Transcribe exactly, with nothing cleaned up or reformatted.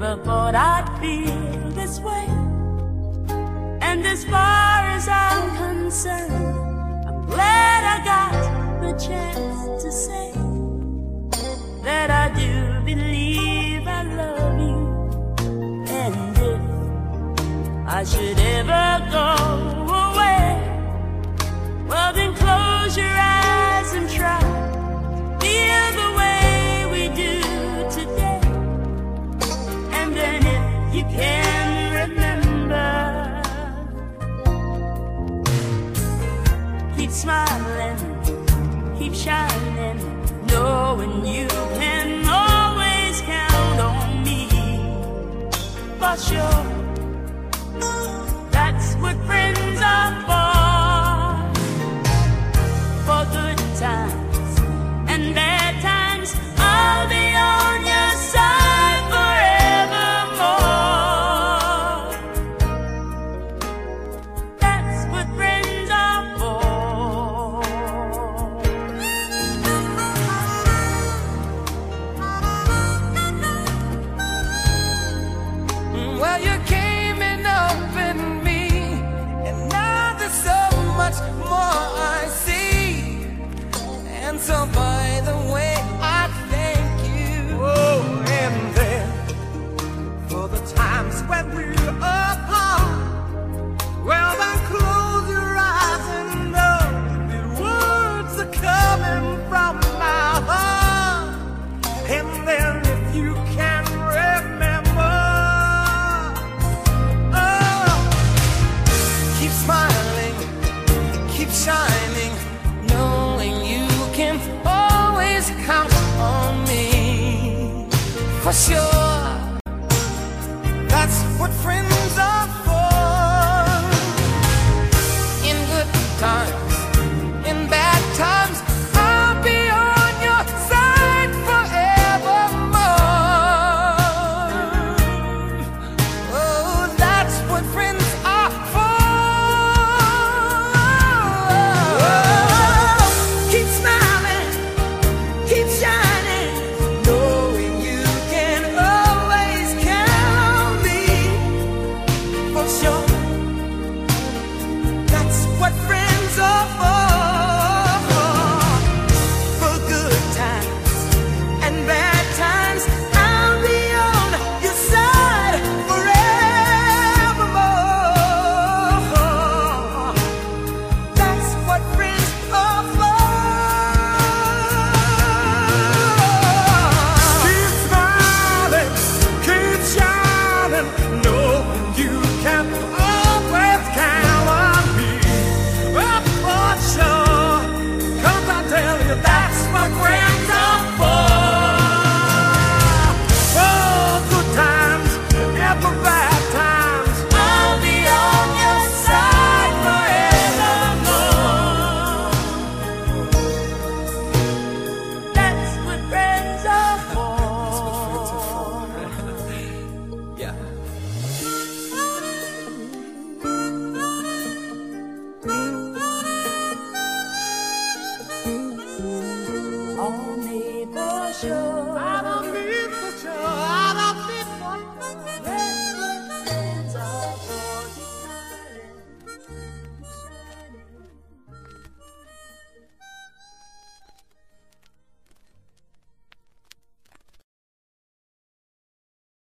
never thought I'd feel this way. And as far as I'm concerned, I'm glad I got the chance to say that I do believe I love you. And if I should ever go away, well then close your eyes and try feel the way we do today. And then if you can remember, keep smiling, keep shining, knowing you can always count on me. For sure, that's what friends are for. For good times and bad times, I'll be on your side forevermore. That's what friends are for. Well, you came in up in me, and now there's so much more I see. And so by the way, I thank you. Oh, and then for the times when we're apart, well then close your eyes and know the words are coming from my heart. And then if you can remember, oh, keep smiling, keep shining, knowing you can always count on me. For sure.